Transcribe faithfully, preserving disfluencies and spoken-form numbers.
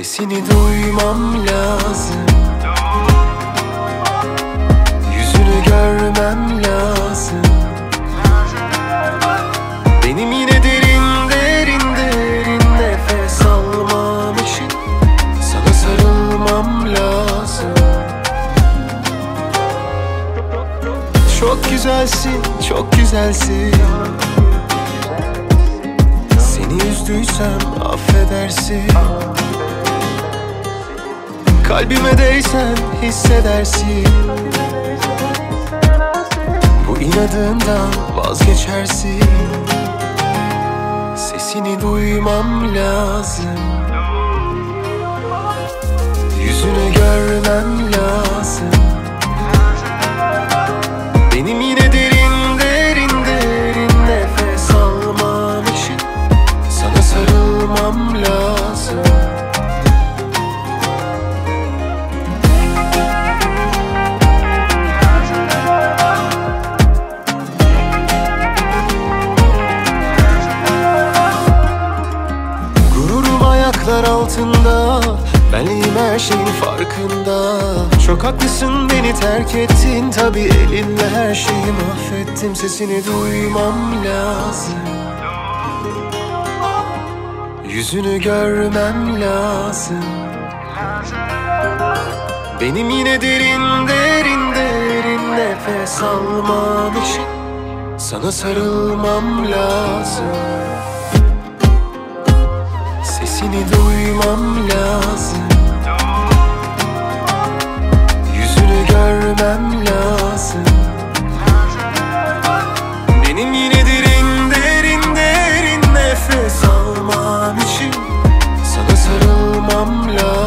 Sesini duymam lazım, yüzünü görmem lazım. Benim yine derin derin derin nefes almam için sana sarılmam lazım. Çok güzelsin, çok güzelsin. Seni üzdüysem affedersin. Kalbime değsen hissedersin. Bu inadından vazgeçersin. Sesini duymam lazım, yüzünü görmem lazım. Benim yine derin derin derin nefes almam için sana sarılmam lazım. Ayaklar altında, benliğim her şeyin farkında. Çok haklısın, beni terk ettin. Tabii elinle her şeyi mahvettim. Sesini duymam lazım, yüzünü görmem lazım. Benim yine derin derin derin nefes almam için sana sarılmam lazım. Sesini duymam lazım, yüzünü görmem lazım. Benim yine derin derin derin nefes almam için sana sarılmam lazım.